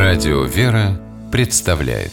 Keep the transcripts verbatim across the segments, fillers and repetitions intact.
Радио «Вера» представляет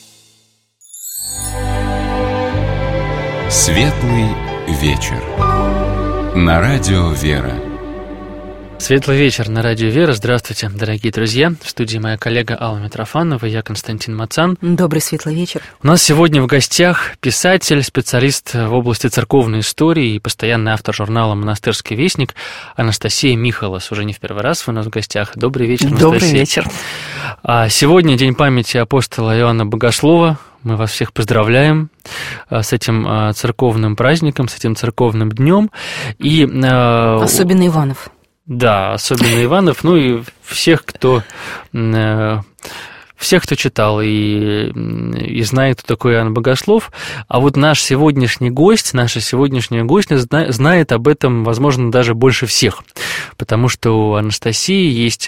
Светлый вечер на Радио «Вера». Светлый вечер на Радио «Вера». Здравствуйте, дорогие друзья. В студии моя коллега Алла Митрофанова, я Константин Мацан. Добрый светлый вечер. У нас сегодня в гостях писатель, специалист в области церковной истории и постоянный автор журнала «Монастырский вестник» Анастасия Михалас. Уже не в первый раз вы у нас в гостях. Добрый вечер, Анастасия. Добрый вечер. Сегодня день памяти апостола Иоанна Богослова. Мы вас всех поздравляем с этим церковным праздником, с этим церковным днем. И... Особенно Иванов. Да, особенно Иванов, ну и всех, кто, всех, кто читал и, и знает, кто такой Иоанн Богослов. А вот наш сегодняшний гость, наша сегодняшняя гостья знает об этом, возможно, даже больше всех, потому что у Анастасии есть...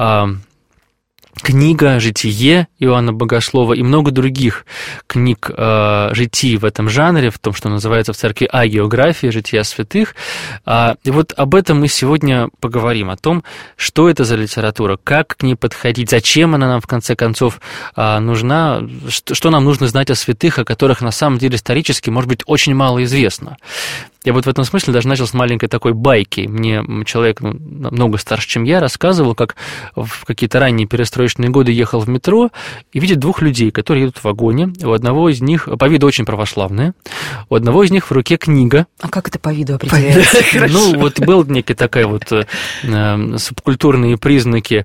книга «Житие» Иоанна Богослова и много других книг э, житий в этом жанре, в том, что называется в церкви агеография, жития святых. А, и вот об этом мы сегодня поговорим, о том, что это за литература, как к ней подходить, зачем она нам, в конце концов, а, нужна, что, что нам нужно знать о святых, о которых на самом деле исторически, может быть, очень мало известно. Я вот в этом смысле даже начал с маленькой такой байки. Мне человек ну, намного старше, чем я, рассказывал, как в какие-то ранние перестроечные годы ехал в метро и видит двух людей, которые едут в вагоне. У одного из них, по виду очень православные, у одного из них в руке книга. А как это по виду определяется? Ну, вот был некий такая вот субкультурные признаки,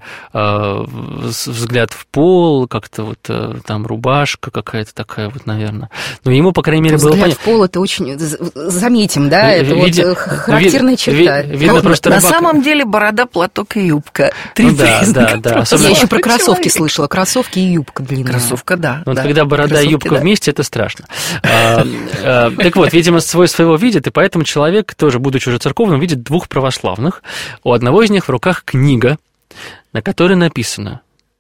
взгляд в пол, как-то вот там рубашка какая-то такая вот, наверное. Но ему, по крайней мере, было понятно. Взгляд в пол, это очень... Заметим, да, это Види, вот характерная ви, черта. Ви, видно, ну, просто на рыбак... самом деле борода, платок и юбка. Три ну, да, да, да. Особенно... Я еще про кроссовки слышала. Кроссовки и юбка длинная. Кроссовка, да. Вот да. когда борода Кроссовки, и юбка да. вместе, это страшно. Так вот, видимо, свой своего видит, и поэтому человек, тоже будучи уже церковным, видит двух православных. У одного из них в руках книга, на которой написано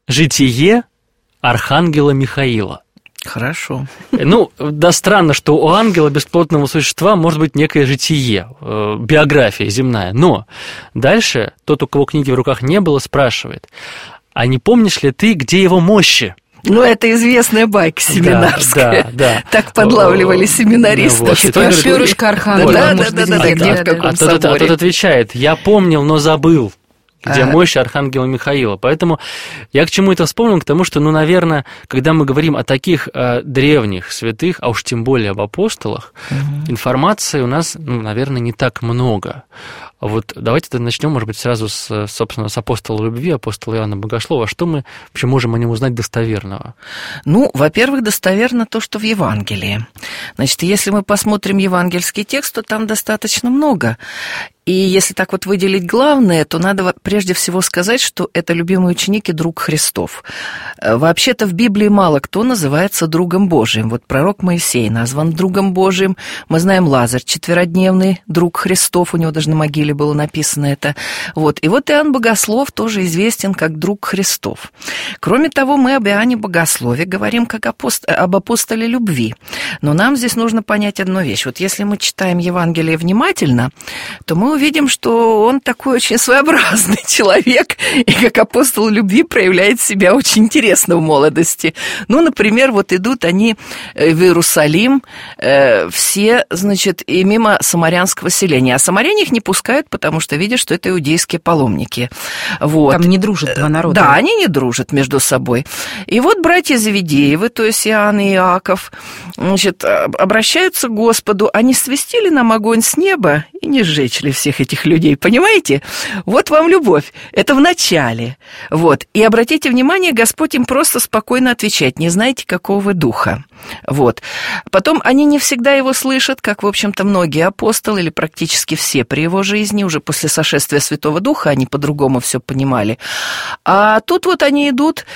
«Житие архангела Михаила». Хорошо. Ну, да, странно, что у ангела, бесплотного существа, может быть некое житие, э, биография земная. Но дальше тот, у кого книги в руках не было, спрашивает, а не помнишь ли ты, где его мощи? Ну, это известная байка семинарская. Да, да, да. Так подлавливали семинаристов. Вот, перышко архангела. Да, да, да, да, да, где, в каком а тот, соборе. а тот отвечает, я помнил, но забыл. Где А. мощь архангела Михаила. Поэтому я к чему это вспомнил? К тому, что, ну, наверное, когда мы говорим о таких э, древних святых, а уж тем более об апостолах, угу. информации у нас, ну, наверное, не так много. Вот давайте тогда начнем, может быть, сразу с, собственно, с апостола любви, апостола Иоанна Богослова. Что мы вообще можем о нем узнать достоверного? Ну, во-первых, достоверно то, что в Евангелии. Значит, если мы посмотрим евангельский текст, то там достаточно много. И если так вот выделить главное, то надо прежде всего сказать, что это любимый ученик и друг Христов. Вообще-то в Библии мало кто называется другом Божиим. Вот пророк Моисей назван другом Божиим. Мы знаем Лазарь, четверодневный друг Христов, у него даже на могиле было написано это. Вот. И вот Иоанн Богослов тоже известен как друг Христов. Кроме того, мы об Иоанне Богослове говорим как апост... об апостоле любви. Но нам здесь нужно понять одну вещь. Вот если мы читаем Евангелие внимательно, то мы увидим, что он такой очень своеобразный человек, и как апостол любви проявляет себя очень интересно в молодости. Ну, например, вот идут они в Иерусалим, э, все, значит, и мимо самарянского селения. А самаряне их не пускают, потому что видят, что это иудейские паломники. Вот. Там не дружат два народа. Да, они не дружат между собой. И вот братья Завидеевы, то есть Иоанн и Иаков, значит, обращаются к Господу, а не свистили нам огонь с неба и не сжечь ли всех этих людей, понимаете? Вот вам любовь. Это в начале. Вот. И обратите внимание, Господь им просто спокойно отвечает, не знаете, какого вы духа. Вот. Потом они не всегда его слышат, как, в общем-то, многие апостолы, или практически все при его жизни, уже после сошествия Святого Духа, они по-другому все понимали. А тут вот они идут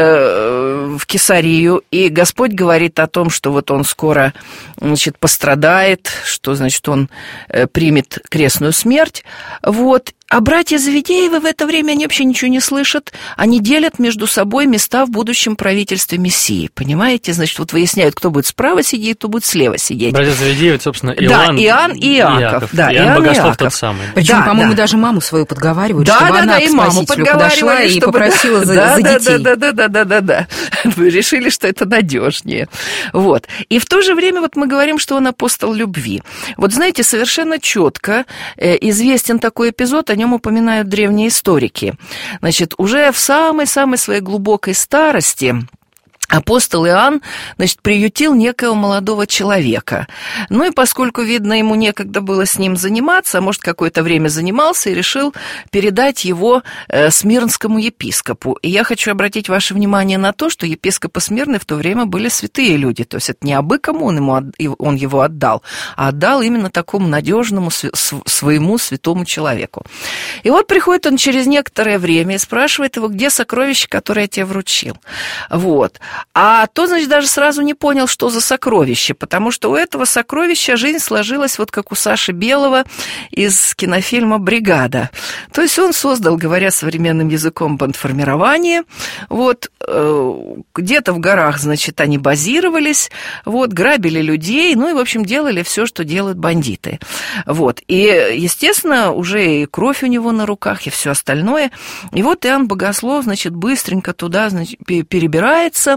э, в Кесарию, и Господь говорит о том, что вот он скоро, значит, пострадает, что, значит, он э, примет крестную смерть, вот, А братья Завидеевы в это время, они вообще ничего не слышат, они делят между собой места в будущем правительстве Мессии, понимаете? Значит, вот выясняют, кто будет справа сидеть, кто будет слева сидеть. Братья Завидеевы, собственно, Иоанн, да, Иоанн и Иаков. Иаков. Да, Иоанн Иоанн Богослов Иаков. тот самый. Причем, да, по-моему, да. даже маму свою подговаривают, Да, чтобы да, она да, к и маму Спасителю подошла и чтобы, попросила да, за, да, за да, детей. Да, да, да, да, да, да. Вы решили, что это надежнее. Вот. И в то же время вот мы говорим, что он апостол любви. Вот знаете, совершенно четко известен такой эпизод, о нем упоминают древние историки. Значит, уже в самой-самой своей глубокой старости апостол Иоанн, значит, приютил некого молодого человека. Ну и поскольку, видно, ему некогда было с ним заниматься, а может, какое-то время занимался, и решил передать его э, смирнскому епископу. И я хочу обратить ваше внимание на то, что епископы Смирны в то время были святые люди. То есть это не абы кому он, ему, он его отдал, а отдал именно такому надежному своему святому человеку. И вот приходит он через некоторое время и спрашивает его, где сокровище, которое я тебе вручил. Вот. А тот, значит, даже сразу не понял, что за сокровище, потому что у этого сокровища жизнь сложилась вот как у Саши Белого из кинофильма «Бригада». То есть он создал, говоря современным языком, бандформирование, вот, где-то в горах, значит, они базировались, вот, грабили людей, ну и, в общем, делали все, что делают бандиты. Вот. И, естественно, уже и кровь у него на руках, и все остальное. И вот Иоанн Богослов, значит, быстренько туда, значит, перебирается.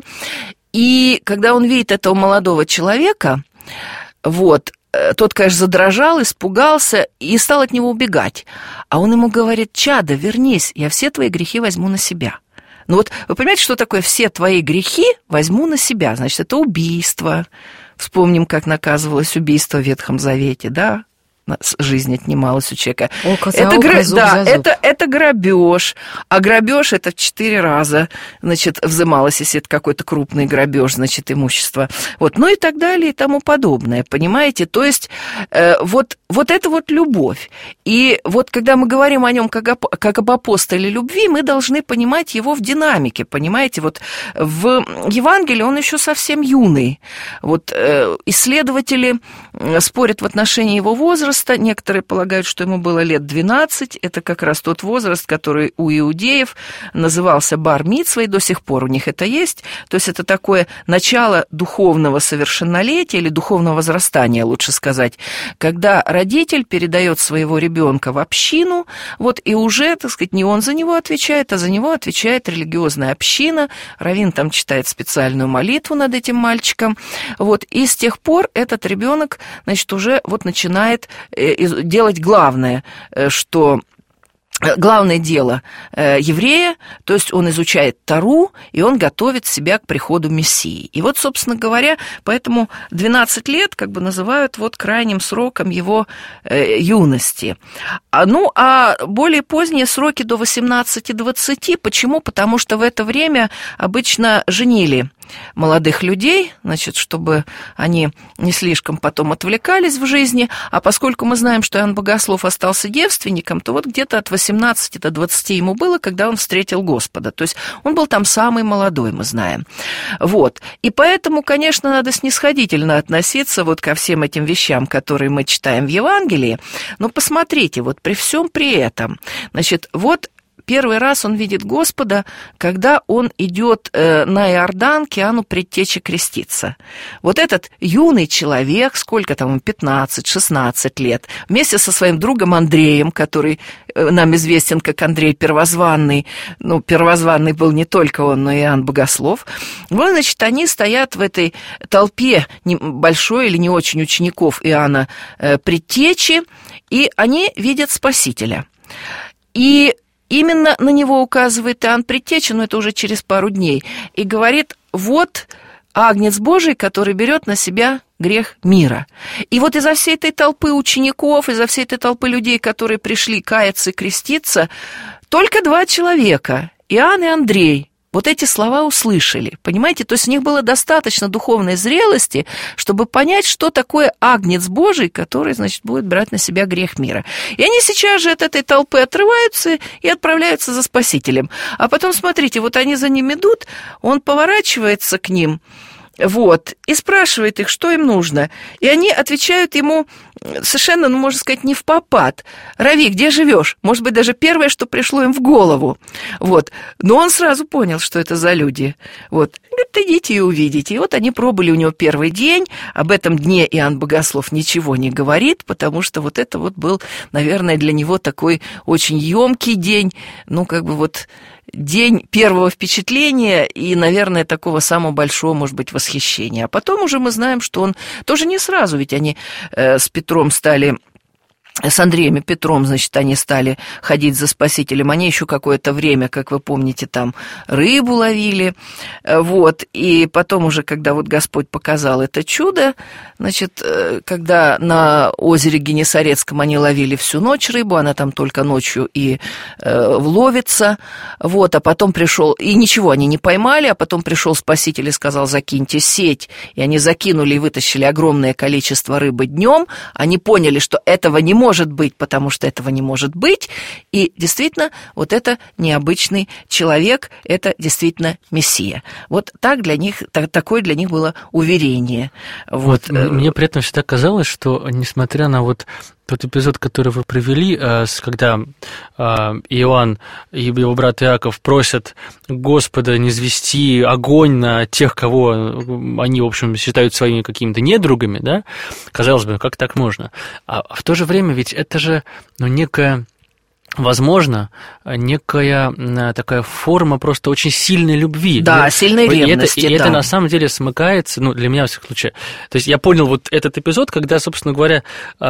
И когда он видит этого молодого человека, вот, тот, конечно, задрожал, испугался и стал от него убегать. А он ему говорит: чадо, вернись, я все твои грехи возьму на себя. Ну вот, вы понимаете, что такое все твои грехи возьму на себя? Значит, это убийство. Вспомним, как наказывалось убийство в Ветхом Завете, да? Жизнь отнималась у человека. Око за это, око, гра... зуб да, за зуб. это, это грабеж. А грабеж это в четыре раза, значит, взималось, если это какой-то крупный грабеж, значит, имущество. Вот, ну и так далее и тому подобное, понимаете? То есть э, вот, вот это вот любовь. И вот когда мы говорим о нем как, об, как об апостоле любви, мы должны понимать его в динамике, понимаете? Вот в Евангелии он еще совсем юный. Вот э, исследователи спорят в отношении его возраста. Некоторые полагают, что ему было лет двенадцать. Это как раз тот возраст, который у иудеев назывался бар-мицвой, до сих пор у них это есть. То есть это такое начало духовного совершеннолетия или духовного возрастания, лучше сказать, когда родитель передает своего ребенка в общину, вот, и уже, так сказать, не он за него отвечает, а за него отвечает религиозная община. Раввин там читает специальную молитву над этим мальчиком. Вот, и с тех пор этот ребенок, значит, уже вот начинает делать главное, что главное дело еврея, то есть он изучает Тору, и он готовит себя к приходу Мессии. И вот, собственно говоря, поэтому двенадцать лет как бы называют вот крайним сроком его юности. Ну, а более поздние сроки до восемнадцати-двадцати. Почему? Потому что в это время обычно женили молодых людей, значит, чтобы они не слишком потом отвлекались в жизни, а поскольку мы знаем, что Иоанн Богослов остался девственником, то вот где-то от восемнадцати до двадцати ему было, когда он встретил Господа, то есть он был там самый молодой, мы знаем. Вот, и поэтому, конечно, надо снисходительно относиться вот ко всем этим вещам, которые мы читаем в Евангелии, но посмотрите, вот при всем при этом, значит, вот первый раз он видит Господа, когда он идет на Иордан к Иоанну Предтече креститься. Вот этот юный человек, сколько там ему, пятнадцать-шестнадцать лет, вместе со своим другом Андреем, который нам известен как Андрей Первозванный, ну, Первозванный был не только он, но и Иоанн Богослов, вот, значит, они стоят в этой толпе большой или не очень учеников Иоанна Предтечи, и они видят Спасителя. И именно на него указывает Иоанн Предтеча, но это уже через пару дней, и говорит: вот Агнец Божий, который берет на себя грех мира. И вот изо всей этой толпы учеников, изо всей этой толпы людей, которые пришли каяться и креститься, только два человека, Иоанн и Андрей, вот эти слова услышали, понимаете? То есть у них было достаточно духовной зрелости, чтобы понять, что такое Агнец Божий, который, значит, будет брать на себя грех мира. И они сейчас же от этой толпы отрываются и отправляются за Спасителем. А потом, смотрите, вот они за ним идут, он поворачивается к ним Вот, и спрашивает их, что им нужно. И они отвечают ему совершенно, ну, можно сказать, не впопад. «Рави, где живешь?» Может быть, даже первое, что пришло им в голову. Вот. Но он сразу понял, что это за люди. Вот. Говорит, идите и увидите. И вот они пробыли у него первый день. Об этом дне Иоанн Богослов ничего не говорит, потому что вот это вот был, наверное, для него такой очень емкий день. Ну, как бы вот... день первого впечатления и, наверное, такого самого большого, может быть, восхищения. А потом уже мы знаем, что он тоже не сразу, ведь они э, с Петром стали... С Андреем и Петром, значит, они стали ходить за Спасителем. Они еще какое-то время, как вы помните, там рыбу ловили. Вот. И потом уже, когда вот Господь показал это чудо, значит, когда на озере Генесарецком они ловили всю ночь рыбу, она там только ночью и э, ловится. Вот. А потом пришел, и ничего они не поймали, а потом пришел Спаситель и сказал: закиньте сеть. И они закинули и вытащили огромное количество рыбы днем. Они поняли, что этого не может быть, потому что этого не может быть. И действительно, вот это необычный человек, это действительно Мессия. Вот так для них, так, такое для них было уверение. Вот. Вот, мне при этом всегда казалось, что несмотря на вот тот эпизод, который вы привели, когда Иоанн и его брат Иаков просят Господа низвести огонь на тех, кого они, в общем, считают своими какими-то недругами, да, казалось бы, как так можно? А в то же время ведь это же, ну, некая... возможно, некая такая форма просто очень сильной любви. Да, сильной ревности, и это, и да. это на самом деле смыкается, ну, для меня, во всяком случае. То есть я понял вот этот эпизод, когда, собственно говоря,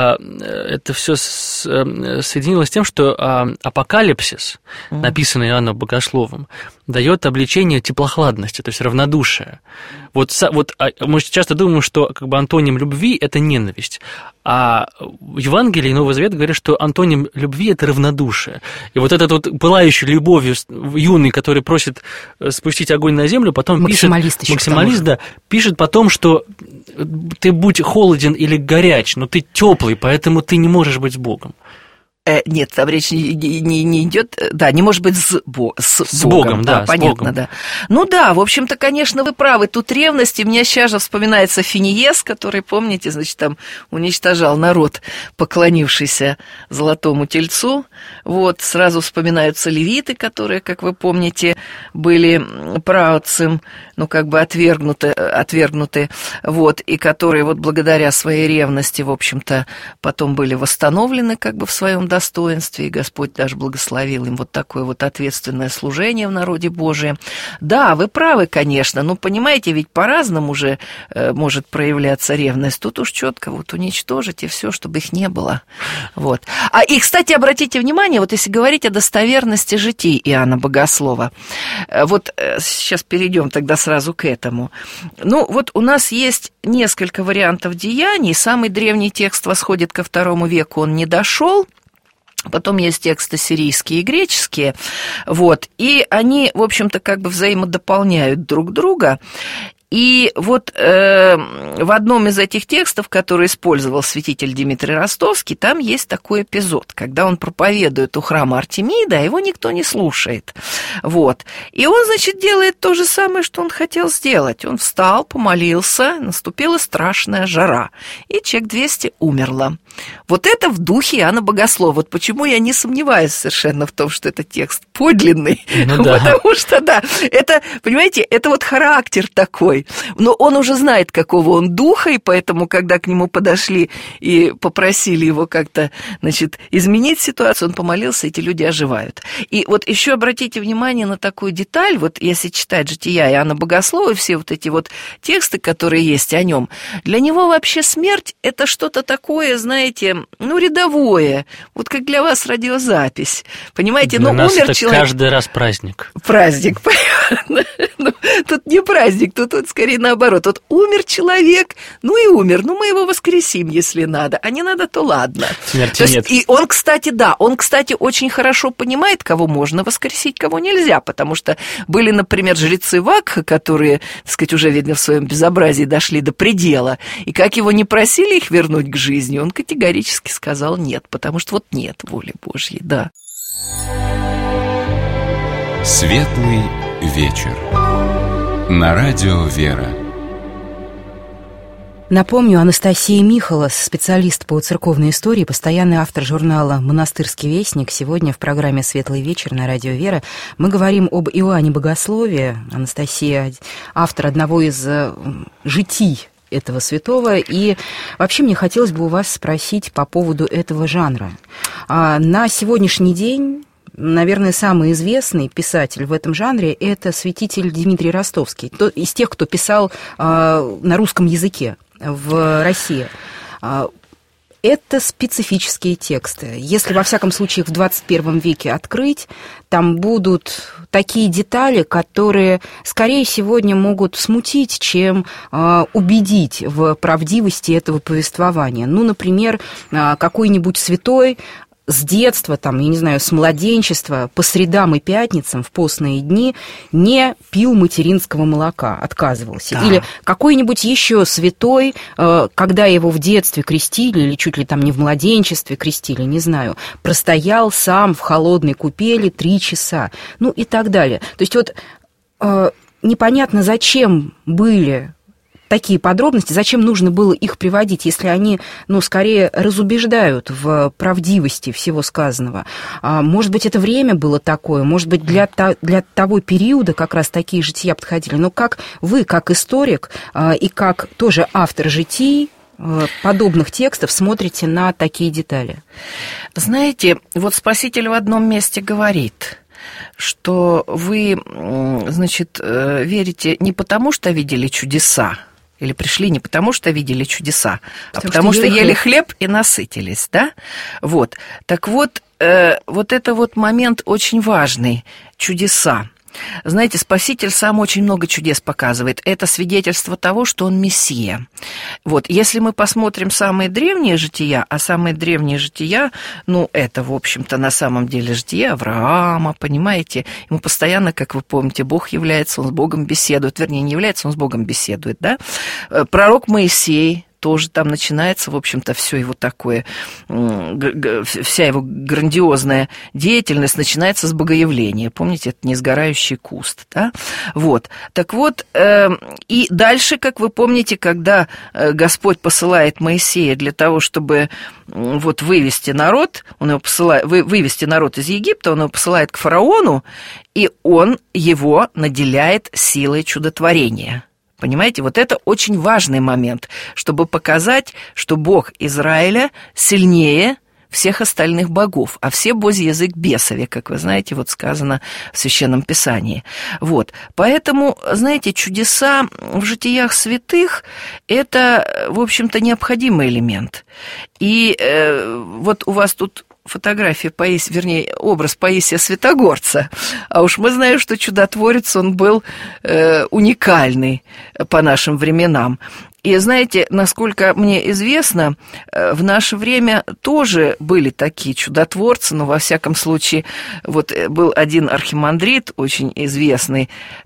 это все соединилось с тем, что апокалипсис, mm. написанный Иоанном Богословом, дает обличение теплохладности, то есть равнодушия. Вот, вот мы часто думаем, что как бы антоним любви – это ненависть, а в Евангелии и Новый Завет говорят, что антоним любви – это равнодушие. И вот этот вот пылающий любовью юный, который просит спустить огонь на землю, потом максималист пишет… Еще максималист, да, пишет потом, что ты будь холоден или горяч, но ты теплый, поэтому ты не можешь быть с Богом. Э, нет, там речь не, не, не идет, да, не может быть с, бо, с, с Богом, Богом, да, да, понятно, Богом. Да. Ну да, в общем-то, конечно, вы правы, тут ревность, и мне сейчас же вспоминается Финиес, который, помните, значит, там уничтожал народ, поклонившийся золотому тельцу, вот, сразу вспоминаются левиты, которые, как вы помните, были праотцем, ну, как бы отвергнуты, отвергнуты, вот, и которые вот благодаря своей ревности, в общем-то, потом были восстановлены, как бы в своем достоинстве, и Господь даже благословил им вот такое вот ответственное служение в народе Божием. Да, вы правы, конечно, но понимаете, ведь по-разному же э, может проявляться ревность. Тут уж четко вот уничтожить и все, чтобы их не было. Вот. А и, кстати, обратите внимание, вот если говорить о достоверности житий Иоанна Богослова, э, вот э, сейчас перейдем тогда сразу к этому. Ну, вот у нас есть несколько вариантов деяний. Самый древний текст восходит ко второму веку, он не дошел. Потом есть тексты сирийские и греческие, вот, и они, в общем-то, как бы взаимодополняют друг друга. И вот э, в одном из этих текстов, который использовал святитель Дмитрий Ростовский, там есть такой эпизод, когда он проповедует у храма Артемида, а его никто не слушает. Вот. И он, значит, делает то же самое, что он хотел сделать. Он встал, помолился, наступила страшная жара, и человек двести умерло. Вот это в духе Иоанна Богослова. Вот почему я не сомневаюсь совершенно в том, что это текст подлинный. Ну, да. Потому что, да, это, понимаете, это вот характер такой. Но он уже знает, какого он духа, и поэтому, когда к нему подошли и попросили его как-то, значит, изменить ситуацию, он помолился, эти люди оживают. И вот еще обратите внимание на такую деталь, вот если читать «Жития» Иоанна Богослова, все вот эти вот тексты, которые есть о нем, для него вообще смерть – это что-то такое, знаете, ну, рядовое, вот как для вас радиозапись, понимаете? Для ну, нас умер это человек. Каждый раз праздник. Праздник, понятно. Ну, тут не праздник, тут вот скорее наоборот. Вот умер человек, ну и умер, ну мы его воскресим, если надо, а не надо, то ладно. Смерти то есть, нет. И он, кстати, да, он, кстати, очень хорошо понимает, кого можно воскресить, кого нельзя, потому что были, например, жрецы Вакха, которые, так сказать, уже, видно, в своем безобразии дошли до предела, и как его не просили их вернуть к жизни, он категорически сказал нет, потому что вот нет воли Божьей, да. Светлый вечер. На радио «Вера». Напомню, Анастасия Михалас, специалист по церковной истории, постоянный автор журнала «Монастырский вестник». Сегодня в программе «Светлый вечер» на радио «Вера» мы говорим об Иоанне Богослове. Анастасия – автор одного из житий этого святого. И вообще мне хотелось бы у вас спросить по поводу этого жанра. На сегодняшний день, наверное, самый известный писатель в этом жанре – это святитель Дмитрий Ростовский, из тех, кто писал на русском языке в России. Это специфические тексты. Если, во всяком случае, в двадцать первом веке открыть, там будут такие детали, которые скорее сегодня могут смутить, чем э, убедить в правдивости этого повествования. Ну, например, э, какой-нибудь святой с детства, там, я не знаю, с младенчества, по средам и пятницам в постные дни не пил материнского молока, отказывался. Да. Или какой-нибудь еще святой, когда его в детстве крестили, или чуть ли там не в младенчестве крестили, не знаю, простоял сам в холодной купели три часа, ну и так далее. То есть вот непонятно, зачем были такие подробности, зачем нужно было их приводить, если они, ну, скорее разубеждают в правдивости всего сказанного. Может быть, это время было такое, может быть, для, для того периода как раз такие жития подходили. Но как вы, как историк и как тоже автор житий, подобных текстов, смотрите на такие детали? Знаете, вот Спаситель в одном месте говорит, что вы, значит, верите не потому, что видели чудеса, или пришли не потому, что видели чудеса, потому а потому что, что ели хлеб. хлеб и насытились, да? Вот. Так вот, э, вот это вот момент очень важный, чудеса. Знаете, Спаситель сам очень много чудес показывает. Это свидетельство того, что он Мессия. Вот, если мы посмотрим самые древние жития, а самые древние жития, ну, это, в общем-то, на самом деле жития Авраама, понимаете? Ему постоянно, как вы помните, Бог является, он с Богом беседует, вернее, не является, он с Богом беседует, да? Пророк Моисей, тоже там начинается, в общем-то, все его такое, вся его грандиозная деятельность начинается с богоявления. Помните, это несгорающий куст, да? Вот. Так вот, и дальше, как вы помните, когда Господь посылает Моисея для того, чтобы вот вывести народ, он его посылает, вывести народ из Египта, он его посылает к фараону, и он его наделяет силой чудотворения. Понимаете, вот это очень важный момент, чтобы показать, что Бог Израиля сильнее всех остальных богов, а все божий язык бесове, как вы знаете, вот сказано в Священном Писании. Вот, поэтому, знаете, чудеса в житиях святых – это, в общем-то, необходимый элемент. И э, вот у вас тут фотография, Паисия, вернее, образ Паисия Святогорца. А уж мы знаем, что чудотворец, он был э, уникальный по нашим временам. И знаете, насколько мне известно, в наше время тоже были такие чудотворцы, но во всяком случае, вот был один архимандрит, очень известный,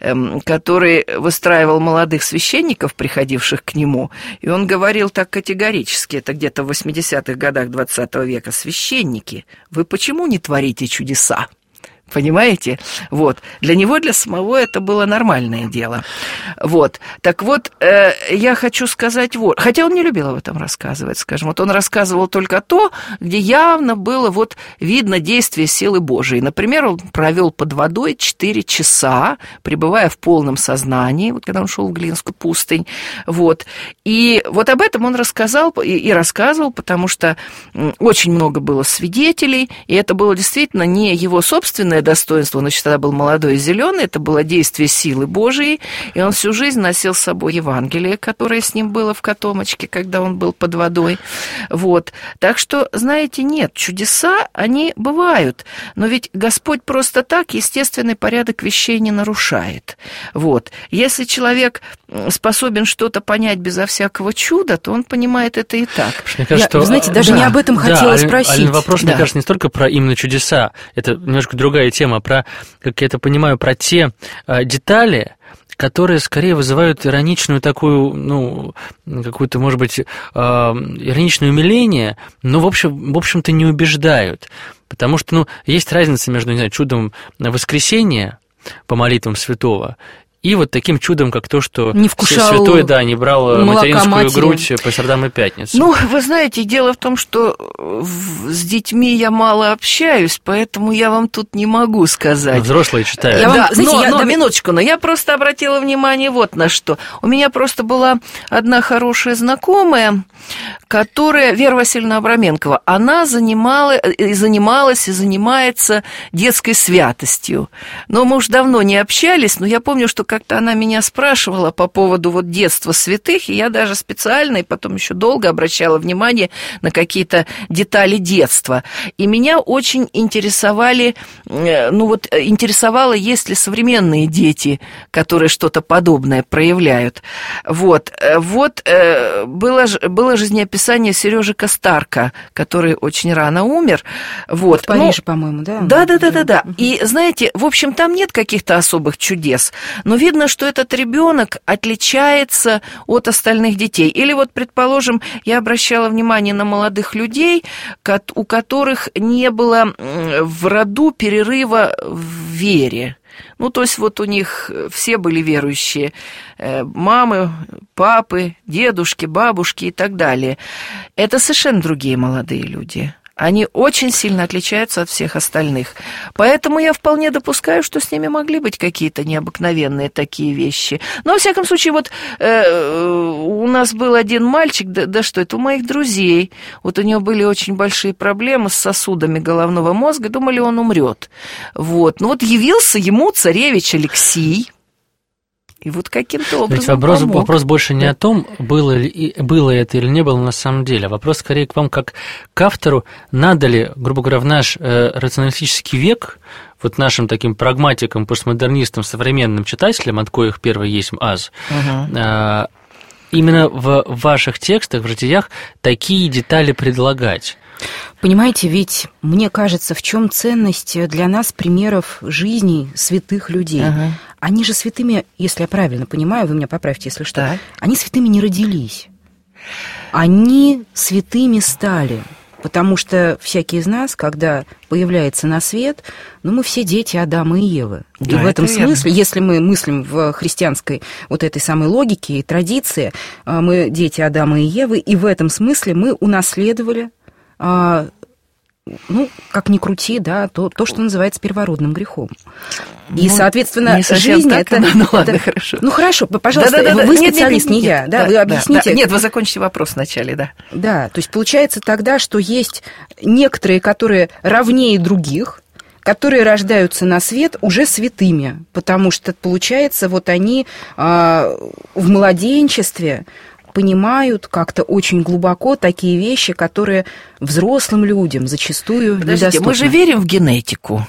который выстраивал молодых священников, приходивших к нему, и он говорил так категорически, это где-то в восьмидесятых годах двадцатого века: священники, вы почему не творите чудеса? Понимаете? Вот. Для него, для самого это было нормальное дело. Вот. Так вот, э, я хочу сказать вот. Хотя он не любил об этом рассказывать, скажем. Вот он рассказывал только то, где явно было вот видно действие силы Божией. Например, он провел под водой четыре часа, пребывая в полном сознании, вот когда он шел в Глинскую пустынь. Вот. И вот об этом он рассказал и, и рассказывал, потому что очень много было свидетелей, и это было действительно не его собственное достоинство, он еще тогда был молодой и зеленый, это было действие силы Божией, и он всю жизнь носил с собой Евангелие, которое с ним было в котомочке, когда он был под водой. Вот. Так что, знаете, нет, чудеса, они бывают, но ведь Господь просто так естественный порядок вещей не нарушает. Вот. Если человек способен что-то понять безо всякого чуда, то он понимает это и так. Мне кажется, Я, что... Вы знаете, даже да. не об этом хотела да, спросить. Алин, вопрос, да. мне кажется, не столько про именно чудеса, это немножко другая тема, про, как я это понимаю, про те э, детали, которые скорее вызывают ироничную такую, ну, какую-то, может быть, э, ироничное умиление, но, в общем, в общем-то, не убеждают. Потому что, ну, есть разница между, не знаю, чудом воскресения по молитвам святого и вот таким чудом, как то, что не вкушал святой, да, не брал материнскую матери. грудь по средам и пятницам. Ну, вы знаете, дело в том, что с детьми я мало общаюсь, поэтому я вам тут не могу сказать. Взрослые читают. Я вам, да, знаете, но, я... но минуточку, но я просто обратила внимание вот на что. У меня просто была одна хорошая знакомая, которая, Вера Васильевна Абраменкова, она занимала, и занималась и занимается детской святостью. Но мы уж давно не общались, но я помню, что как-то она меня спрашивала по поводу вот детства святых, и я даже специально, и потом еще долго обращала внимание на какие-то детали детства. И меня очень интересовали, ну вот, интересовало, есть ли современные дети, которые что-то подобное проявляют. Вот, вот было, было жизнеописание Сережи Костарка, который очень рано умер. Вот. В Париже, ну, по-моему, да? Да, да, да, да, да. И знаете, в общем, там нет каких-то особых чудес, но видно, что этот ребенок отличается от остальных детей. Или вот, предположим, я обращала внимание на молодых людей, у которых не было в роду перерыва в вере. Ну, то есть вот у них все были верующие, мамы, папы, дедушки, бабушки и так далее. Это совершенно другие молодые люди. Они очень сильно отличаются от всех остальных. Поэтому я вполне допускаю, что с ними могли быть какие-то необыкновенные такие вещи. Но, во всяком случае, вот э, у нас был один мальчик, да, да что это, у моих друзей. Вот у него были очень большие проблемы с сосудами головного мозга, думали, он умрет. Вот. Ну вот явился ему царевич Алексий. И вот каким-то образом Ведь вопрос, помог. вопрос больше не да. о том, было, ли, было это или не было на самом деле, а вопрос скорее к вам как к автору, надо ли, грубо говоря, в наш э, рационалистический век, вот нашим таким прагматикам, постмодернистам, современным читателям, от коих первый есть аз, угу. э, именно в ваших текстах, в житиях такие детали предлагать? Понимаете, ведь мне кажется, в чем ценность для нас примеров жизни святых людей. Ага. Они же святыми, если я правильно понимаю, вы меня поправьте, если что, так. Они святыми не родились. Они святыми стали. Потому что всякий из нас, когда появляется на свет, ну, мы все дети Адама и Евы. Да, и в этом смысле, верно. Если мы мыслим в христианской вот этой самой логике и традиции, мы дети Адама и Евы, и в этом смысле мы унаследовали, ну, как ни крути, да, то, то, что называется первородным грехом. И, ну, соответственно, жизнь так, это... Ну, ладно, это... хорошо. Ну, хорошо, пожалуйста, да, да, вы да, специалист, нет, нет, нет, не я, нет, да, да, вы объясните. Да, да. Нет, вы закончите вопрос вначале, да. Да, то есть получается тогда, что есть некоторые, которые равнее других, которые рождаются на свет уже святыми, потому что, получается, вот они а, в младенчестве понимают как-то очень глубоко такие вещи, которые взрослым людям зачастую Подождите, недоступны. Мы же верим в генетику.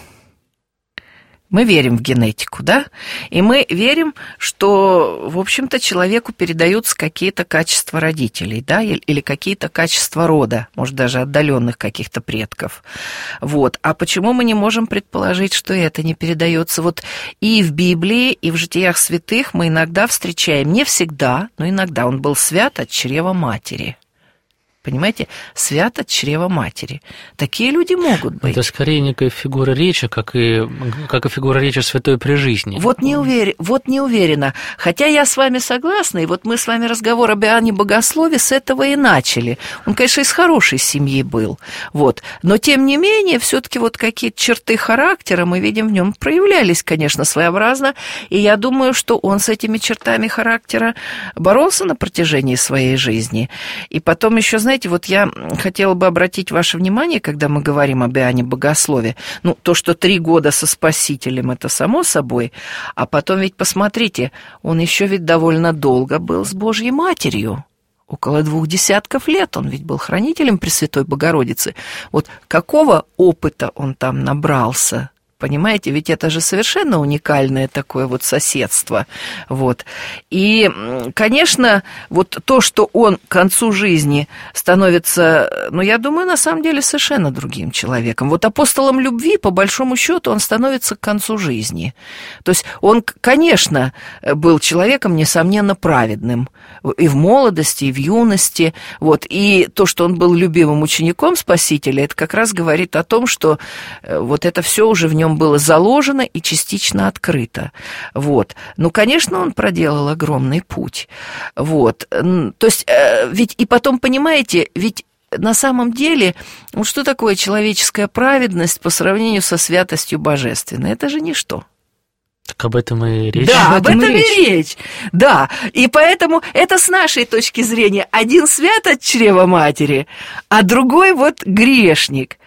Мы верим в генетику, да? И мы верим, что, в общем-то, человеку передаются какие-то качества родителей, да, или какие-то качества рода, может, даже отдаленных каких-то предков. Вот. А почему мы не можем предположить, что это не передается? Вот и в Библии, и в житиях святых мы иногда встречаем, не всегда, но иногда он был свят от чрева матери. Понимаете, свят от чрева матери. Такие люди могут быть. Это скорее некая фигура речи, как и, как и фигура речи святой при жизни. Вот не, увер... вот не уверена. Хотя я с вами согласна, и вот мы с вами разговор об Иоанне Богослове с этого и начали. Он, конечно, из хорошей семьи был. Вот. Но, тем не менее, все-таки вот какие-то черты характера мы видим в нем проявлялись, конечно, своеобразно. И я думаю, что он с этими чертами характера боролся на протяжении своей жизни. И потом еще, знаете, вот я хотела бы обратить ваше внимание, когда мы говорим об Иоанне Богослове, ну, то, что три года со Спасителем, это само собой, а потом ведь, посмотрите, он еще ведь довольно долго был с Божьей Матерью. Около двух десятков лет он ведь был хранителем Пресвятой Богородицы. Вот какого опыта он там набрался? Понимаете, ведь это же совершенно уникальное такое вот соседство. Вот. И, конечно, вот то, что он к концу жизни становится, ну, я думаю, на самом деле совершенно другим человеком. Вот апостолом любви, по большому счету, он становится к концу жизни. То есть он, конечно, был человеком, несомненно, праведным и в молодости, и в юности. Вот. И то, что он был любимым учеником Спасителя, это как раз говорит о том, что вот это все уже в нем нем было заложено и частично открыто. Вот. Ну, конечно, он проделал огромный путь. Вот. То есть, ведь и потом, понимаете, ведь на самом деле, ну, что такое человеческая праведность по сравнению со святостью божественной? Это же ничто. Так об этом и речь. Да, об этом, об этом и речь. речь. Да, и поэтому это с нашей точки зрения один свят от чрева матери, а другой вот грешник.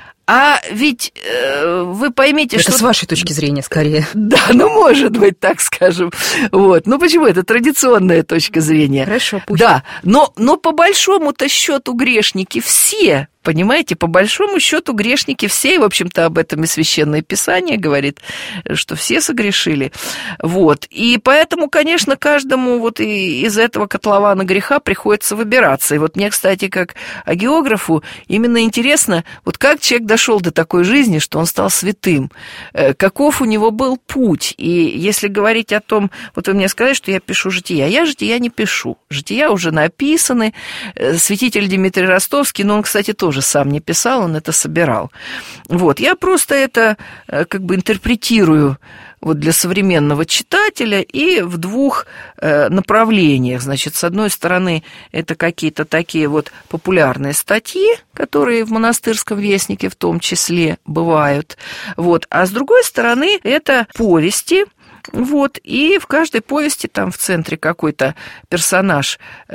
А ведь э, вы поймите, это что... Это с вашей точки зрения, скорее. Да, ну, может быть, так скажем. Вот. Ну, почему? Это традиционная точка зрения. Хорошо, пусть. Да, но, но по большому-то счету грешники все... Понимаете, по большому счету грешники все, и, в общем-то, об этом и Священное Писание говорит, что все согрешили. Вот. И поэтому, конечно, каждому вот из этого котлована греха приходится выбираться. И вот мне, кстати, как агеографу, именно интересно, вот как человек дошел до такой жизни, что он стал святым, каков у него был путь. И если говорить о том, вот вы мне сказали, что я пишу жития, я жития не пишу. Жития уже написаны. Святитель Дмитрий Ростовский, но он, кстати, тоже тоже сам не писал, он это собирал. Вот, я просто это как бы интерпретирую вот для современного читателя и в двух направлениях. Значит, с одной стороны, это какие-то такие вот популярные статьи, которые в монастырском вестнике в том числе бывают. Вот, а с другой стороны, это повести. Вот, и в каждой повести там в центре какой-то персонаж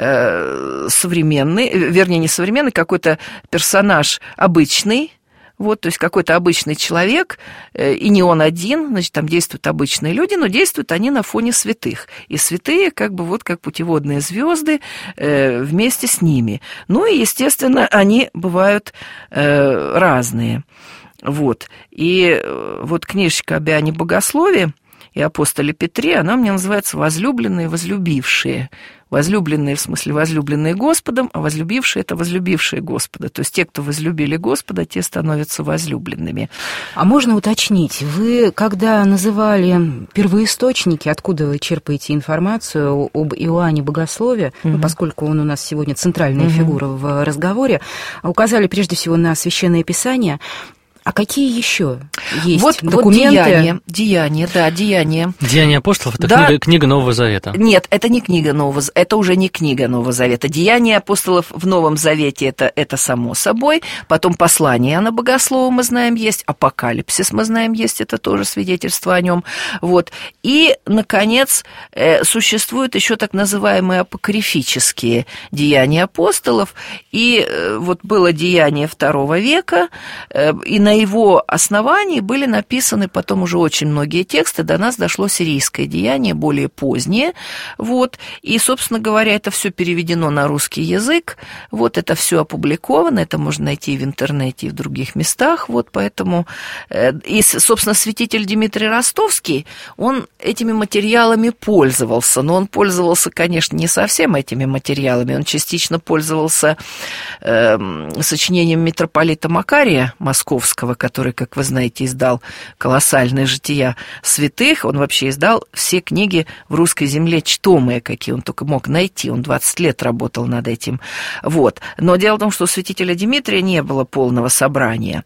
э, современный, вернее, не современный, какой-то персонаж обычный, вот, то есть какой-то обычный человек, э, и не он один, значит, там действуют обычные люди, но действуют они на фоне святых, и святые как бы вот как путеводные звезды э, вместе с ними. Ну и, естественно, они бывают э, разные. Вот, и вот книжечка об Иоанне Богослове и апостоле Петре, она мне называется «Возлюбленные, возлюбившие». Возлюбленные, в смысле, возлюбленные Господом, а возлюбившие – это возлюбившие Господа. То есть те, кто возлюбили Господа, те становятся возлюбленными. А можно уточнить, вы, когда называли первоисточники, откуда вы черпаете информацию об Иоанне Богослове, угу. ну, поскольку он у нас сегодня центральная угу. фигура в разговоре, указали прежде всего на Священное Писание. А какие еще есть вот, документы? Вот деяния, деяния, да, деяния. Деяния апостолов – это да. книга, книга Нового Завета. Нет, это не книга Нового Завета, это уже не книга Нового Завета. Деяния апостолов в Новом Завете это, – это само собой. Потом послание Иоанна Богослова мы знаем есть, апокалипсис мы знаем есть, это тоже свидетельство о нем. Вот. И, наконец, существуют еще так называемые апокрифические деяния апостолов. И вот было деяние второго века, и на его основании были написаны потом уже очень многие тексты. До нас дошло сирийское деяние, более позднее. Вот. И, собственно говоря, это все переведено на русский язык. Вот это все опубликовано, это можно найти и в интернете, и в других местах. Вот поэтому... И, собственно, святитель Дмитрий Ростовский, он этими материалами пользовался. Но он пользовался, конечно, не совсем этими материалами. Он частично пользовался э, сочинением митрополита Макария Московского, который, как вы знаете, издал колоссальные жития святых. Он вообще издал все книги в русской земле чтомые, какие он только мог найти. Он двадцать лет работал над этим. Вот. Но дело в том, что у святителя Дмитрия не было полного собрания.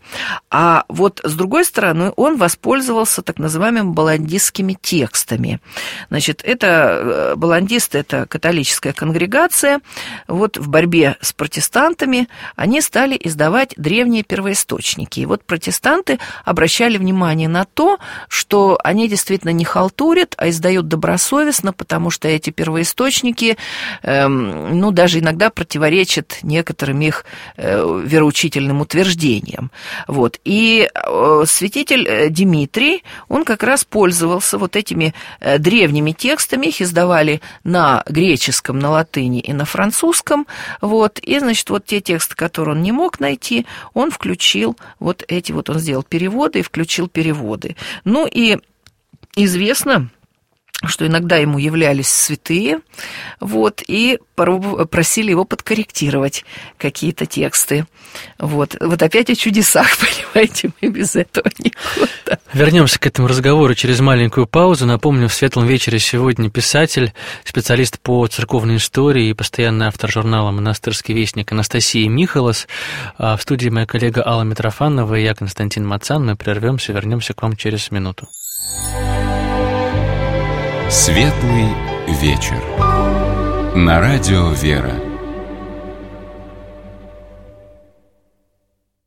А вот с другой стороны, он воспользовался так называемыми баландистскими текстами. Значит, это баландисты, это католическая конгрегация. Вот в борьбе с протестантами они стали издавать древние первоисточники. И вот протестанты обращали внимание на то, что они действительно не халтурят, а издают добросовестно, потому что эти первоисточники, эм, ну, даже иногда противоречат некоторым их э, вероучительным утверждениям. Вот. И э, святитель Дмитрий, он как раз пользовался вот этими э, древними текстами, их издавали на греческом, на латыни и на французском. Вот. И, значит, вот те тексты, которые он не мог найти, он включил вот эти вот, он сделал переводы и включил переводы. Ну и известно, что иногда ему являлись святые, вот, и просили его подкорректировать какие-то тексты. Вот, вот опять о чудесах, понимаете, мы без этого никуда. Вернемся к этому разговору через маленькую паузу. Напомню, в «Светлом вечере» сегодня писатель, специалист по церковной истории и постоянный автор журнала «Монастырский вестник» Анастасия Михалос. В студии моя коллега Алла Митрофанова и я, Константин Мацан. Мы прервемся, вернемся к вам через минуту. Светлый вечер. На радио «Вера».